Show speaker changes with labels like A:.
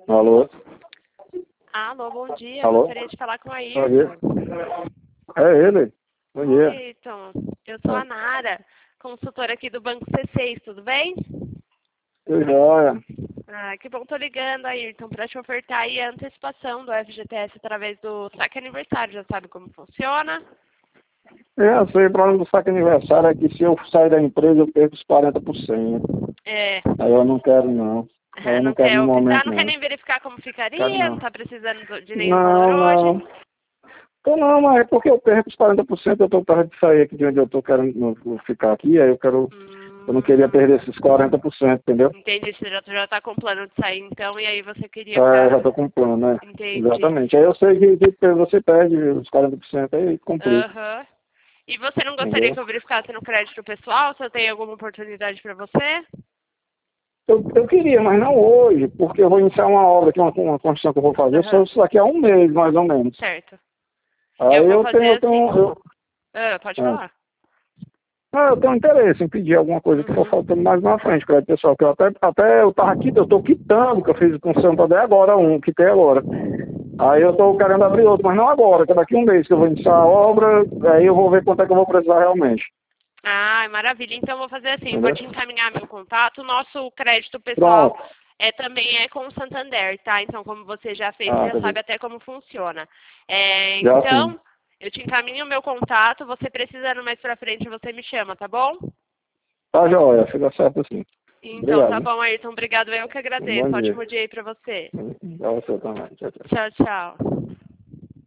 A: Alô?
B: Alô, bom dia.
A: Alô?
B: Gostaria de falar com a
A: Bom dia.
B: Ayrton.
A: É ele. Bom dia.
B: Ayrton, eu sou a Nara, consultora aqui do Banco C6, tudo bem?
A: Que joia.
B: Ah, que bom, tô ligando, Ayrton, para te ofertar aí a antecipação do FGTS através do saque aniversário. Já sabe como funciona?
A: Eu sei, o problema do saque aniversário é que se eu sair da empresa eu perco os 40%.
B: É.
A: Aí eu não quero não. Aí eu não
B: Não
A: quero
B: quer
A: no
B: optar,
A: momento
B: não quer
A: não.
B: nem verificar como
A: Quero
B: ficaria, não
A: não.
B: tá precisando de nenhum valor
A: Não,
B: hoje?
A: não. Então, não, mas é porque eu perco os 40%, eu tô perto de sair aqui de onde eu tô querendo ficar aqui, aí eu não queria perder esses 40%, entendeu?
B: Entendi, você já tá com plano de sair então, e aí você queria
A: É, já
B: ficar...
A: tô com plano, né?
B: Entendi.
A: Exatamente. Aí eu sei que você perde os 40% aí complica,
B: Aham. E você não gostaria
A: entendeu?
B: que eu verificasse no crédito pessoal, se eu tenho alguma oportunidade para você?
A: Eu queria, mas não hoje, porque eu vou iniciar uma obra, que é uma construção que eu vou fazer, só
B: Aham.
A: isso daqui a um mês, mais ou menos.
B: Certo.
A: Aí
B: Eu vou
A: eu
B: fazer assim.
A: tenho,
B: Pode
A: é.
B: falar.
A: Eu tenho interesse em pedir alguma coisa que for
B: Uhum.
A: faltando mais na frente, crédito pessoal, que até eu tava aqui, eu tô quitando, que eu fiz com o Santander agora, quitei agora. Aí eu tô querendo abrir outro, mas não agora, que é daqui a um mês que eu vou iniciar a obra, aí eu vou ver quanto é que eu vou precisar realmente.
B: Ah, maravilha. Então eu vou fazer assim, vou
A: Entendeu?
B: te encaminhar meu contato. O nosso crédito pessoal
A: Pronto.
B: também é com o Santander, tá? Então, como você já fez, você
A: Ah,
B: já sabe
A: beleza.
B: até como funciona.
A: Já sim.
B: Então, eu te encaminho o meu contato. Você precisando mais pra frente, você me chama, tá bom?
A: Tá joia, fica certo assim.
B: Então, tá
A: Obrigado.
B: bom, Ayrton. Obrigado. Eu que agradeço.
A: Bom dia.
B: Ótimo dia aí pra você.
A: Pra você também. Tchau, tchau.
B: Tchau, tchau.